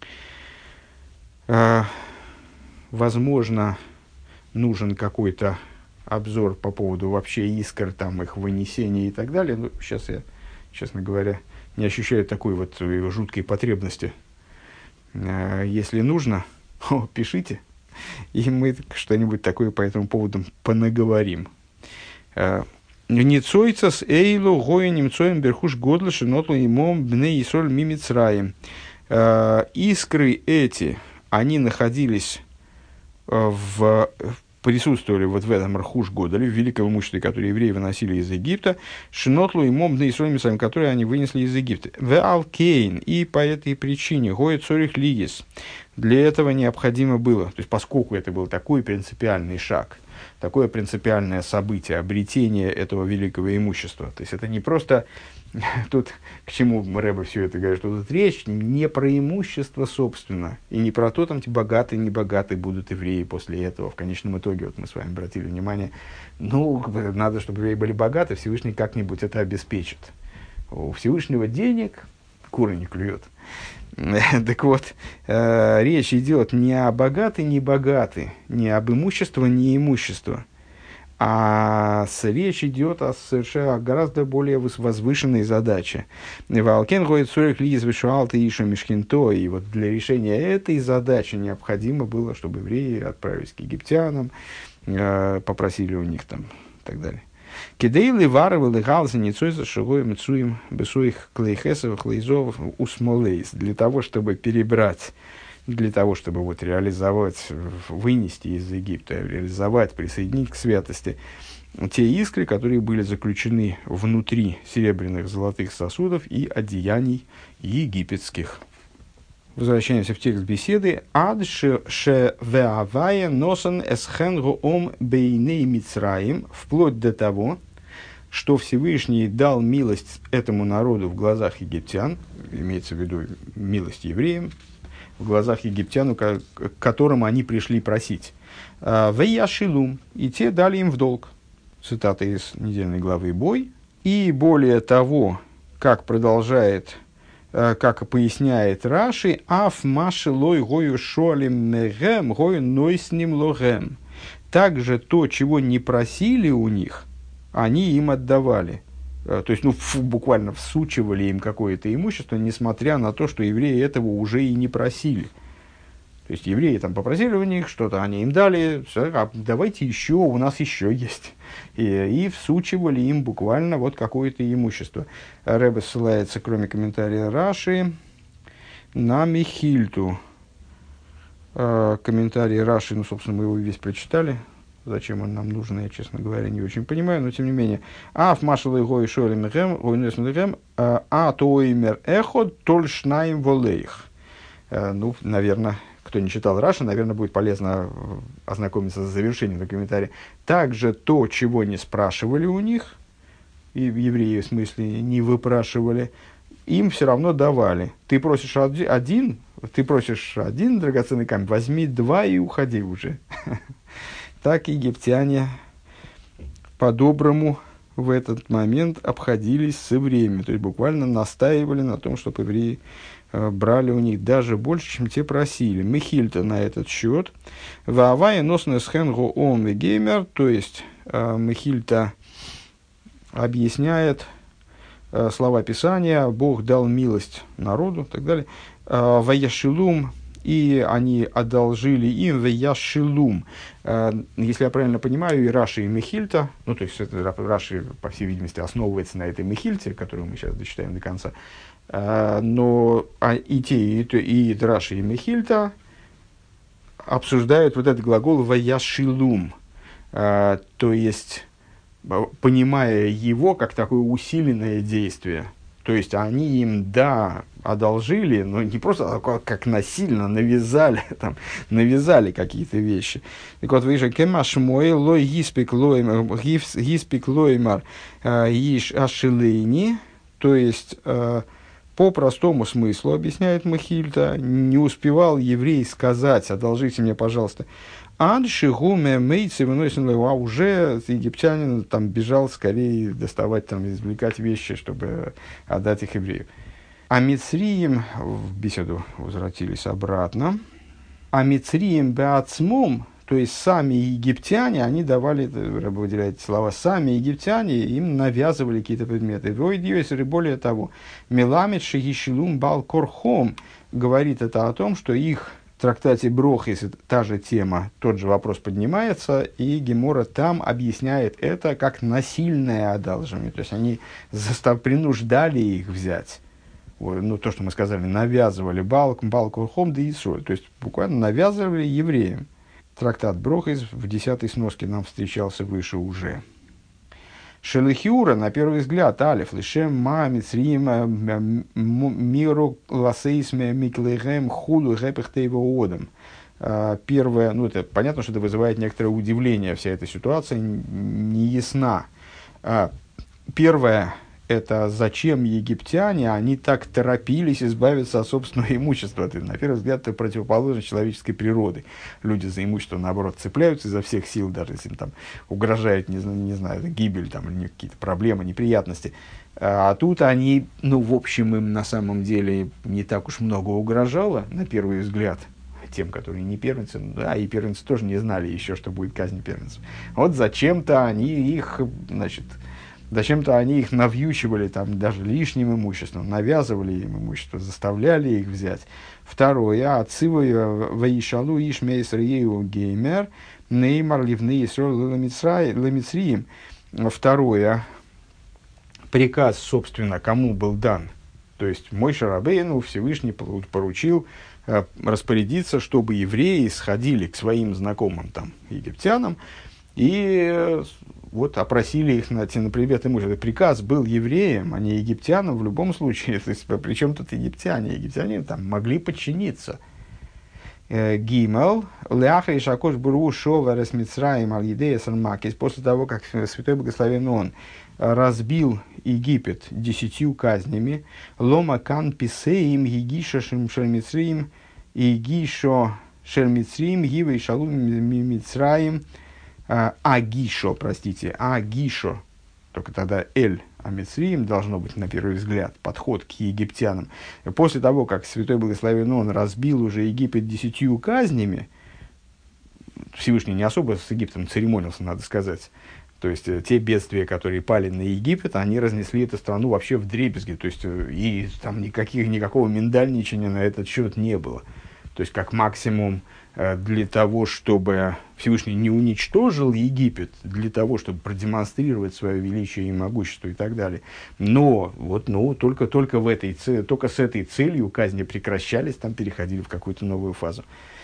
Speaker 1: Возможно, нужен какой-то обзор по поводу вообще искр, там, их вынесения и так далее. Но сейчас я, честно говоря, не ощущаю такой вот жуткой потребности. Если нужно, пишите, и мы что-нибудь такое по этому поводу понаговорим. Ницойцас эйлу гоя немцоем берхуш годлы шинотлу имом бне исоль мимицраем. Искры эти, они находились присутствовали вот в этом Рхуш Годале, в великом имуществе, которое евреи выносили из Египта, Шинотлу и Момбны и Сольмисами, которые они вынесли из Египта. В Алкейн, и по этой причине, Гоет Цорих Лигис, для этого необходимо было, то есть поскольку это был такой принципиальный шаг, такое принципиальное событие, обретение этого великого имущества, то есть это не просто, тут к чему Рэбе все это говорит, что тут речь не про имущество, собственно, и не про то, там, богатые, не богатые будут евреи после этого. В конечном итоге, вот мы с вами обратили внимание, ну, надо, чтобы евреи были богаты, Всевышний как-нибудь это обеспечит. У Всевышнего денег куры не клюет. Так вот, речь идет не о богаты, не богаты, не об имущество, не имущество. А речь идет о совершенно гораздо более возвышенной задаче. Валкен гоит сорок лиз вишуалта ишу мишкинто. И вот для решения этой задачи необходимо было, чтобы евреи отправились к египтянам, попросили у них там и так далее. Кидейли варвы лыгалзы ницойза шигой мцуем бесуих клейхесов клейзов усмолейс. Для того, чтобы перебрать, для того, чтобы вот реализовать, вынести из Египта, реализовать, присоединить к святости те искры, которые были заключены внутри серебряных золотых сосудов и одеяний египетских. Возвращаемся в текст беседы. «Ад ше веавая носан эсхенгу ом бейней мицраим», вплоть до того, что Всевышний дал милость этому народу в глазах египтян, имеется в виду милость евреям, в глазах египтян, к которым они пришли просить. «Вейяшилум», и те дали им в долг. Цитата из недельной главы «Бой». И более того, как продолжает, как поясняет Раши, «Аф маши лой гою шолим мегем, гою нойсним логем». Также то, чего не просили у них, они им отдавали. То есть, буквально всучивали им какое-то имущество, несмотря на то, что евреи этого уже и не просили. То есть, евреи там попросили у них что-то, они им дали, а давайте еще, у нас еще есть. И всучивали им буквально вот какое-то имущество. Ребе ссылается, кроме комментария Раши, на Михильту. Комментарий Раши, собственно, мы его весь прочитали. Зачем он нам нужен, я, честно говоря, не очень понимаю, но тем не менее. «Аф машалый гой шолем гэм, гой несм гэм, а тоимер эхот тольшнаим волейх». Наверное, кто не читал Раши, наверное, будет полезно ознакомиться с завершением комментария. Также то, чего не спрашивали у них, и евреи, в смысле, не выпрашивали, им все равно давали. Ты просишь один драгоценный камень, возьми два и уходи уже. Так египтяне по-доброму в этот момент обходились с евреями, то есть буквально настаивали на том, чтобы евреи брали у них даже больше, чем те просили. Михильта на этот счет. Ваавая носная схенгу ом и геймер, то есть Михильта объясняет слова Писания, Бог дал милость народу, и так далее. Ваяшилум, и они одолжили им ваяшилум. Если я правильно понимаю, и Раши, и Мехильта, ну, то есть это, Раши, по всей видимости, основывается на этой Мехильте, которую мы сейчас дочитаем до конца, но и те, и Раши, и Мехильта обсуждают вот этот глагол ваяшилум, то есть понимая его как такое усиленное действие. То есть они им, да, одолжили, но не просто, а как насильно навязали какие-то вещи. Так вот, видишь, кемаш мой лой гиспик лоймар иш ашилейни, то есть по простому смыслу, объясняет Мехильта, не успевал еврей сказать: одолжите мне, пожалуйста. Аншигуме мейцы выносим, а уже египтянин там бежал скорее доставать, там, извлекать вещи, чтобы отдать их еврею. А Мицриим, в беседу возвратились обратно, а Мицриим беацмум, то есть сами египтяне, они давали, Рэбе выделяет слова, сами египтяне им навязывали какие-то предметы. Более того, Меламед шигишилум бал корхом говорит это о том, что их в трактате Брохис та же тема, тот же вопрос поднимается, и Гемора там объясняет это как насильное одалживание. То есть они принуждали их взять. Ну, то, что мы сказали, навязывали балкурхом да исоль. То есть буквально навязывали евреям. Трактат Брохис в 10-й сноске нам встречался выше уже. Шелихиура, на первый взгляд, алиф, лишем ма мицриим миру ласейсме миклейхем худу гэпэхтэйва одам. Первое, ну, это понятно, что это вызывает некоторое удивление, вся эта ситуация не ясна. Первое, это зачем египтяне, они так торопились избавиться от собственного имущества. Это, на первый взгляд, это противоположно человеческой природы. Люди за имущество, наоборот, цепляются изо всех сил, даже если им там угрожает, не знаю, гибель там, или какие-то проблемы, неприятности. А тут они, ну, в общем, им на самом деле не так уж много угрожало, на первый взгляд, тем, которые не первенцы, да, и первенцы тоже не знали еще, что будет казнь первенцев. Вот зачем-то они их, значит, зачем-то они их навьючивали там, даже лишним имуществом, навязывали им имущество, заставляли их взять. Второе, отцывая ваишалу ишмейсрею геймер, неймар ливны исрол ламицриим. Второе, приказ, собственно, кому был дан. То есть Моше Рабейну Всевышний поручил распорядиться, чтобы евреи сходили к своим знакомым там, египтянам и вот опросили их на предмет имущества. Приказ был евреям, а не египтянам в любом случае. То есть, при чем тут египтяне? Египтяне там могли подчиниться. Гимел, ляха и шакош буру шова расмицраим аль-идея санмакис. После того, как Святой Благословен Он разбил Египет 10 казнями, лома кан писеим егиша шельмицриим, егишо шельмицриим, гива и шалум мицраим, Агишо, только тогда Эль Амицриим должно быть, на первый взгляд, подход к египтянам. И после того, как Святой Благословен Он разбил уже Египет 10 казнями, Всевышний не особо с Египтом церемонился, надо сказать. То есть, те бедствия, которые пали на Египет, они разнесли эту страну вообще вдребезги. То есть, и там никакого миндальничания на этот счет не было. То есть, как максимум, для того, чтобы Всевышний не уничтожил Египет, для того, чтобы продемонстрировать свое величие и могущество и так далее. Но только с этой целью казни прекращались, там переходили в какую-то новую фазу.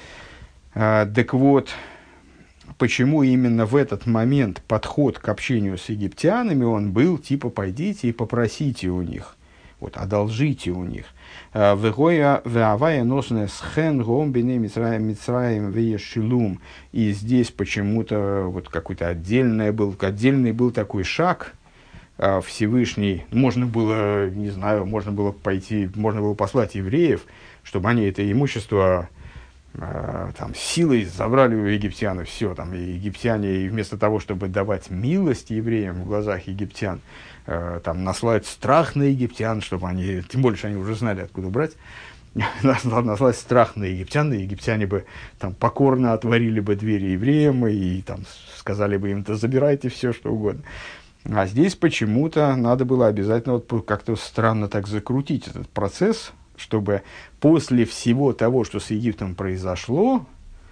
Speaker 1: Так вот, почему именно в этот момент подход к общению с египтянами, он был типа «пойдите и попросите у них». Вот, одолжите у них. И здесь почему-то вот какой-то отдельный был такой шаг Всевышний. Можно было, не знаю, можно было послать евреев, чтобы они это имущество там, силой забрали у египтян, и все, там, и египтяне, и вместо того, чтобы давать милость евреям в глазах египтян, там, наслать страх на египтян, чтобы они, тем более, что они уже знали, откуда брать, наслать страх на египтян, и египтяне бы там покорно отворили бы двери евреям, и там сказали бы им: да забирайте все, что угодно. А здесь почему-то надо было обязательно вот как-то странно так закрутить этот процесс, чтобы после всего того, что с Египтом произошло,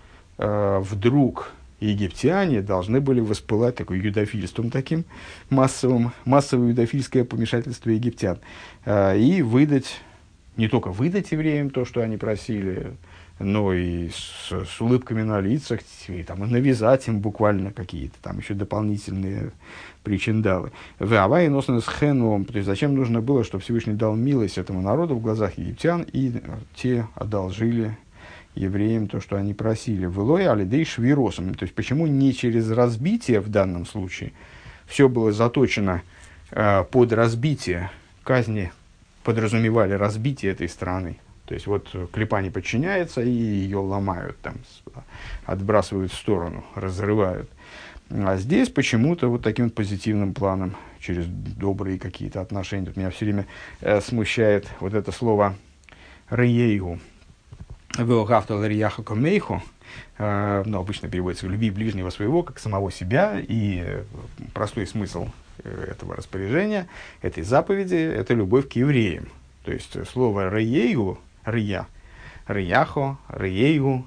Speaker 1: вдруг египтяне должны были воспылать такой юдофильством таким массовое юдофильское помешательство египтян, и выдать, не только выдать евреям то, что они просили, но и с улыбками на лицах, и там, навязать им буквально какие-то там еще дополнительные причиндалы. Авай носно с хэном, то есть зачем нужно было, чтобы Всевышний дал милость этому народу в глазах египтян, и те одолжили евреям то, что они просили. Вылой алидей швиросом, то есть почему не через разбитие в данном случае? Все было заточено под разбитие. Казни подразумевали разбитие этой страны. То есть вот клипа не подчиняется, и ее ломают, там, отбрасывают в сторону, разрывают. А здесь почему-то вот таким вот позитивным планом, через добрые какие-то отношения. Тут меня все время смущает вот это слово «реейгу». «Веогавтал рияха комейху», но обычно переводится «люби ближнего своего, как самого себя». И простой смысл этого распоряжения, этой заповеди, это любовь к евреям. То есть слово «реейгу», «рия», «рияхо», «реейгу»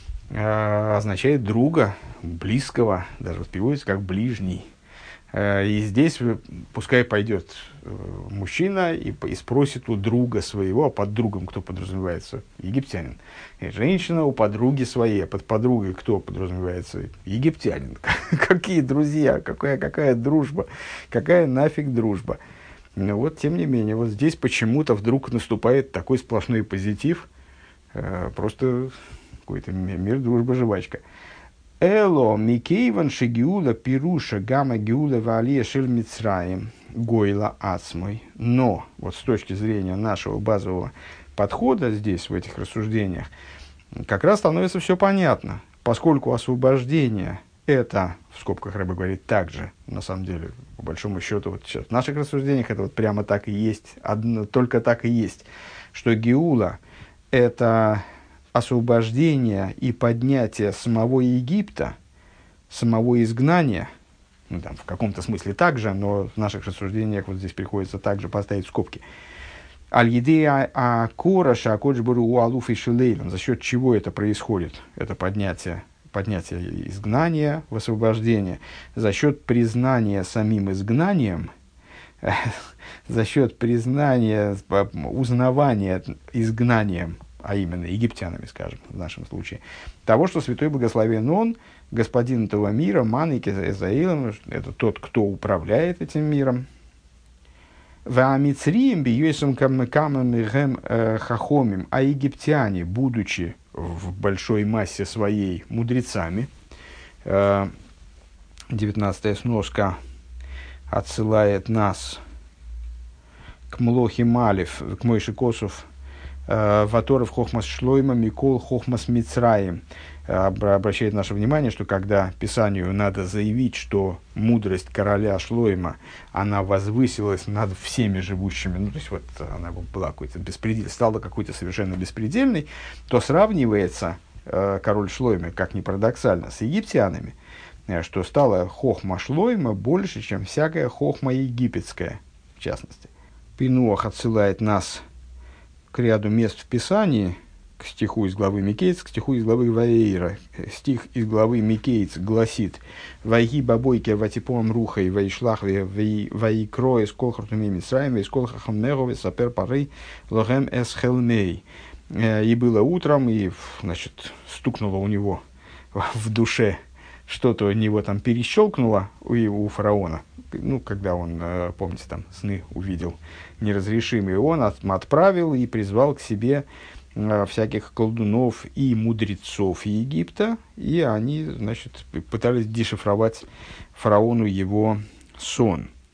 Speaker 1: означает друга, близкого, даже вот переводится как ближний. И здесь пускай пойдет мужчина и спросит у друга своего, а под другом кто подразумевается? Египтянин. И женщина у подруги своей, а под подругой кто подразумевается? Египтянин. Какие друзья, какая дружба, какая нафиг дружба. Но вот, тем не менее, вот здесь почему-то вдруг наступает такой сплошной позитив, просто какой-то мир, дружба, жвачка. Эло микейван шегиула пируша гамма гиула валия шель мицраим гойла ацмой. Но вот с точки зрения нашего базового подхода здесь, в этих рассуждениях, как раз становится все понятно. Поскольку освобождение это, в скобках Рэбе говорит, так же, на самом деле, по большому счету, вот сейчас в наших рассуждениях это вот прямо так и есть, только так и есть, что геула – это освобождение и поднятие самого Египта, самого изгнания, ну, там, в каком-то смысле так же, но в наших рассуждениях вот здесь приходится также поставить скобки. Аль-Едея Акораша Акоджбуру Уалуф и Шилейлом. За счет чего это происходит? Это поднятие изгнания в освобождение. За счет признания самим изгнанием, за счет признания, узнавания изгнанием, а именно египтянами, скажем, в нашем случае, того, что Святой Благословен Он, Господин этого мира, Маники Эзаилом, это тот, кто управляет этим миром. А египтяне, будучи в большой массе своей мудрецами, 19-я сноска отсылает нас к Млохи Малев, к Мойши Косов, Ваторов Хохмас Шлойма, Микол Хохмас Мицраим. Обращает наше внимание, что когда Писанию надо заявить, что мудрость короля Шлойма, она возвысилась над всеми живущими, ну, то есть вот она была какой-то стала какой-то совершенно беспредельной, то сравнивается король Шлойма, как ни парадоксально, с египтянами, что стала хохма Шлойма больше, чем всякая хохма египетская, в частности. Пинуах отсылает нас к ряду мест в Писании, к стиху из главы Микейц, к стиху из главы Ваейра. Стих из главы Микейц гласит: «Вайги бабойке ватипом рухой вайшлах вайкро из колхартуми митсраим из колхахам негове сапер пары логем эс хелмей». И было утром, и, значит, стукнуло у него в душе, что-то у него там перещелкнуло у фараона. Ну, когда он, помните, там сны увидел неразрешимые, он отправил и призвал к себе всяких колдунов и мудрецов Египта, и они, значит, пытались дешифровать фараону его сон.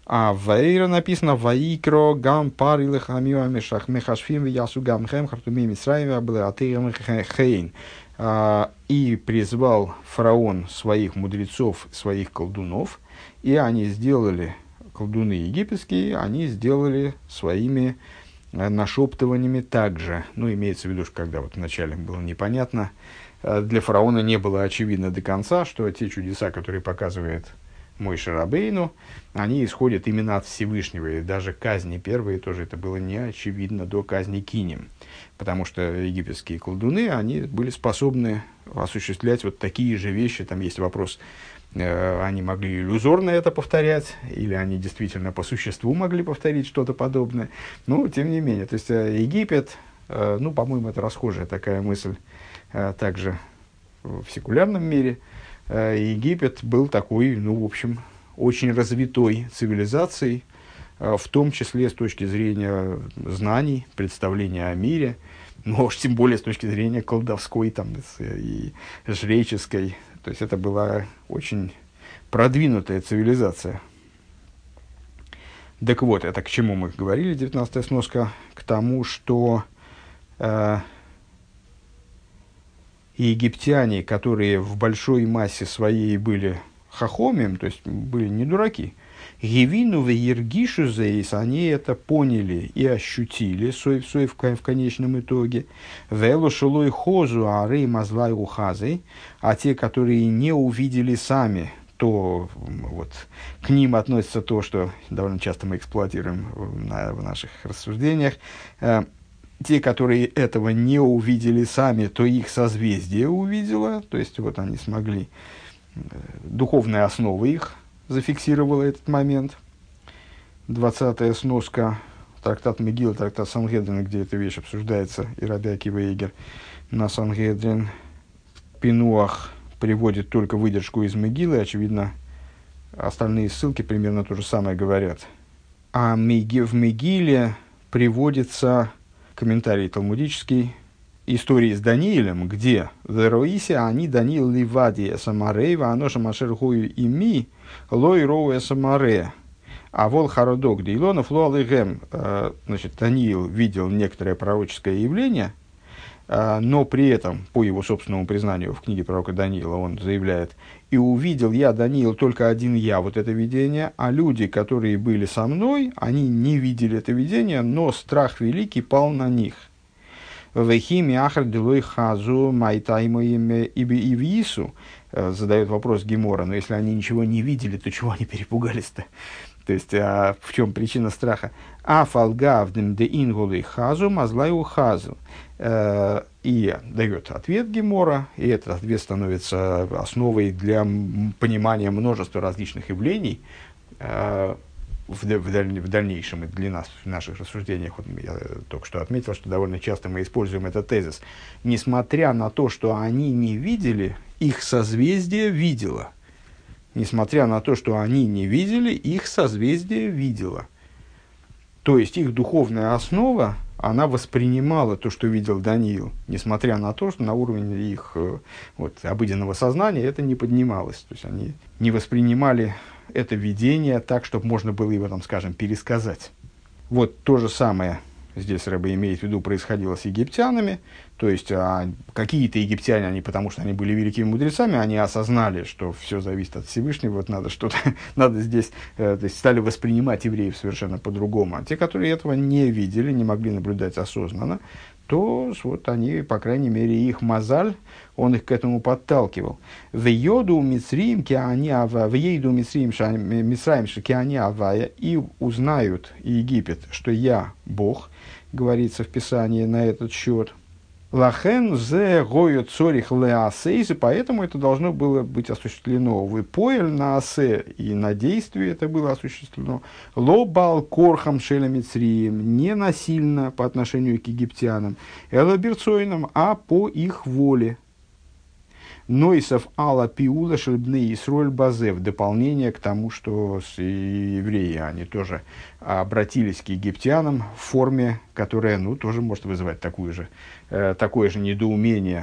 Speaker 1: А в Эйра написано «Ваикро гам парилы хамио мехашфим виясу гам хэм хартуми мисраева было атеем хейн». И призвал фараон своих мудрецов, своих колдунов, и они сделали, колдуны египетские, они сделали своими нашептываниями также. Ну, имеется в виду, что когда вот вначале было непонятно, для фараона не было очевидно до конца, что те чудеса, которые показывает Мойше Рабейну, они исходят именно от Всевышнего. И даже казни первые тоже это было не очевидно до казни Кинем. Потому что египетские колдуны, они были способны осуществлять вот такие же вещи. Там есть вопрос, они могли иллюзорно это повторять, или они действительно по существу могли повторить что-то подобное. Но, тем не менее, то есть Египет, ну, по-моему, это расхожая такая мысль также в секулярном мире, Египет был такой, ну, в общем, очень развитой цивилизацией, в том числе с точки зрения знаний, представления о мире, но уж тем более с точки зрения колдовской там, и жреческой. То есть это была очень продвинутая цивилизация. Так вот, это к чему мы говорили, 19-я сноска? К тому, что египтяне, которые в большой массе своей были хахомим, то есть были не дураки, гевину в ергишу зейс, они это поняли и ощутили в конечном итоге. Велу шелой хозу арей мазлай ухазей, а те, которые не увидели сами, то вот к ним относится то, что довольно часто мы эксплуатируем в наших рассуждениях. Те, которые этого не увидели сами, то их созвездие увидело, то есть вот они смогли, духовная основа их зафиксировала этот момент. 20-я сноска, трактат Мегилла, трактат Сангедрин, где эта вещь обсуждается, и Раби Акива Эйгер на Сангедрин. Пинуах приводит только выдержку из Мегиллы, очевидно, остальные ссылки примерно то же самое говорят. А в Мегилле приводится комментарий талмудический истории с Даниилем, где «Вероися они Даниил ливади самарейва, аноша машерхую ими, лой роуэ самаре, а вол хародок дейлонов луалыгэм». Значит, Даниил видел некоторое пророческое явление, но при этом, по его собственному признанию в книге пророка Даниила, он заявляет: «И увидел я, Даниил, только один я, вот это видение, а люди, которые были со мной, они не видели это видение, но страх великий пал на них». Вехими ахар делой хазу майтайму ивису, задает вопрос Гемора, но если они ничего не видели, то чего они перепугались-то? То есть, в чем причина страха? Афалгавдем де ингулы хазу мазлаю хазу. И дает ответ Гемора, и этот ответ становится основой для понимания множества различных явлений в дальнейшем и для нас, в наших рассуждениях. Вот я только что отметил, что довольно часто мы используем этот тезис. Несмотря на то, что они не видели, их созвездие видело. Несмотря на то, что они не видели, их созвездие видело. То есть их духовная основа, она воспринимала то, что видел Даниил, несмотря на то, что на уровне их обыденного сознания это не поднималось. То есть они не воспринимали это видение так, чтобы можно было его, там, скажем, пересказать. Вот то же самое здесь Рэбе имеет в виду происходило с египтянами. То есть какие-то египтяне, они, потому что они были великими мудрецами, они осознали, что все зависит от Всевышнего, вот надо что-то, надо здесь, то есть стали воспринимать евреев совершенно по-другому. А те, которые этого не видели, не могли наблюдать осознанно, то вот они, по крайней мере, их мазаль, он их к этому подталкивал. «Вейоду мицриим киани ава, вейду мицриим киани авая», и узнают Египет, что я Бог, говорится в Писании на этот счет. «Лахен зе гою цорих леасейсы», поэтому это должно было быть осуществлено. «Вы поэль на асе», и на действие это было осуществлено. «Лобал корхам шеля мицриим», не насильно по отношению к египтянам. «Элаберцойным», а по их воле. «Нойсов ала пиула шельбны Исроль базе», в дополнение к тому, что евреи, они тоже обратились к египтянам в форме, которая, тоже может вызывать такое же недоумение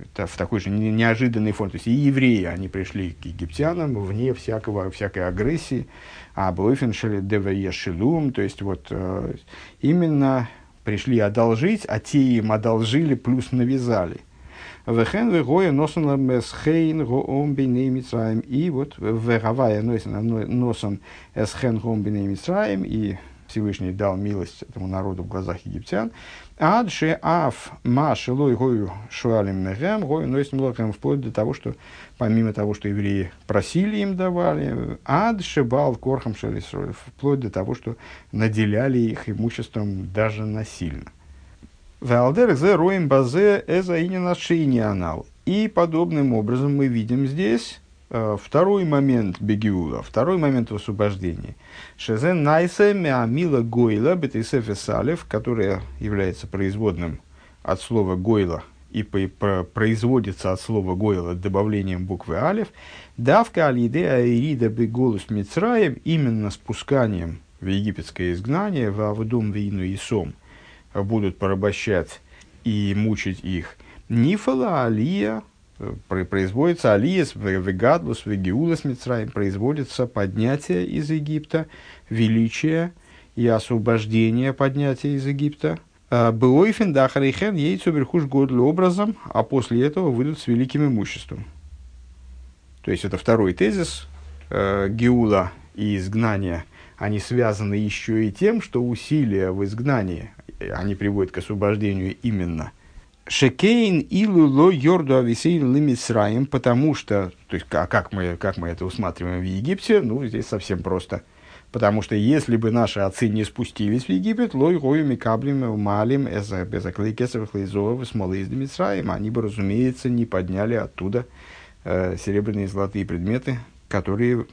Speaker 1: в такой же неожиданной форме. То есть и евреи, они пришли к египтянам вне всякой агрессии, а бойфеншели деве шелум, то есть вот именно пришли одолжить, а те им одолжили плюс навязали. Вехен вегоя носом эсхейн гоом биней Мицраим. И вот вегавая носом эсхейн гоом биней Мицраим. И Всевышний дал милость этому народу в глазах египтян. Адше аф ма шилой гою шуалим мегем гою носим локем, вплоть до того, что помимо того, что евреи просили, им давали, адше бал корхам шелисрой, вплоть до того, что наделяли их имуществом даже насильно. И подобным образом мы видим здесь второй момент бегиула, второй момент освобождения. Шезен найсе миамила гойла бетисефесалев, которая является производным от слова гойла и производится от слова гойла добавлением буквы алев. Давка алиде аирида беголус мицраем, именно спусканием в египетское изгнание, в авдум вину и сом, будут порабощать и мучить их. Нифала алия, производится алия, вегадлус, вегиулас мицраим, производится поднятие из Египта, величие и освобождение поднятия из Египта. Беойфен дахарейхен яйцу верхуш годлю образом, а после этого выйдут с великим имуществом. То есть это второй тезис. Геула и изгнание, они связаны еще и тем, что усилия в изгнании, они приводят к освобождению именно. Шекейн илуло йорду ависейн лимисраим, потому что, то есть, как мы это усматриваем в Египте, ну, здесь совсем просто. Потому что если бы наши отцы не спустились в Египет, лой гоюми каблем малим безаклейкесовых лейзовых смолы из Мицраим, они бы, разумеется, не подняли оттуда серебряные и золотые предметы, которые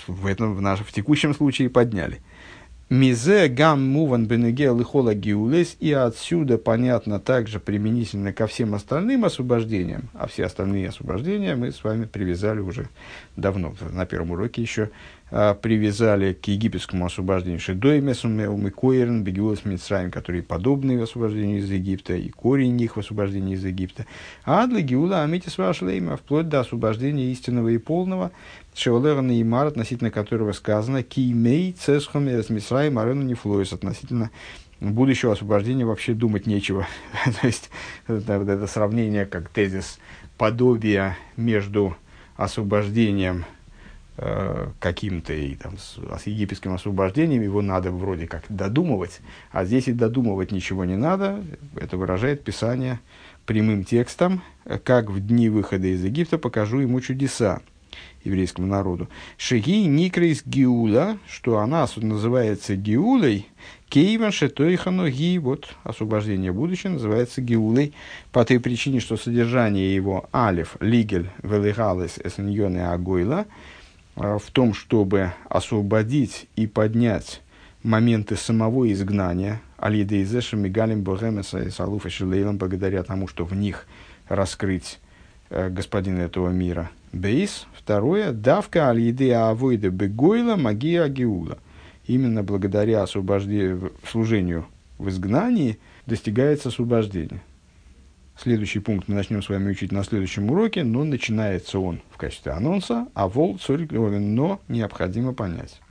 Speaker 1: в текущем случае подняли. Мизе гам муван бенегел и хола гиулес, и отсюда понятно также применительно ко всем остальным освобождениям, а все остальные освобождения мы с вами привязали уже давно, на первом уроке еще привязали к египетскому освобождению шедоймесум умикоерн бегиулес мицраим, которые подобны освобождению из Египта, и корень их в освобождении из Египта. А для гиула амитис вашлейма, вплоть до освобождения истинного и полного, шеолерна и мар, относительно которого сказано кимей цесхом с мицраим арену нефлоис, относительно будущего освобождения вообще думать нечего. То есть это сравнение как тезис подобия между освобождением каким-то и там, с египетским освобождением, его надо вроде как додумывать, а здесь и додумывать ничего не надо. Это выражает Писание прямым текстом: как в дни выхода из Египта покажу ему чудеса, еврейскому народу. Шеги никрейс гиула, что она называется гиулой, кейван шетойхану ги, вот освобождение будущее называется гиулой, по той причине, что содержание его алиф, лигель, велигалес, эсеньоне агойла, в том, чтобы освободить и поднять моменты самого изгнания, алидейзеша мигалим богемеса и салуфа шилейлам, благодаря тому, что в них раскрыть господина этого мира. Бейс. Второе. Давка алидея авойда бегойла магия геула. Именно благодаря служению в изгнании достигается освобождение. Следующий пункт мы начнем с вами учить на следующем уроке, но начинается он в качестве анонса, а вол цорик, но необходимо понять.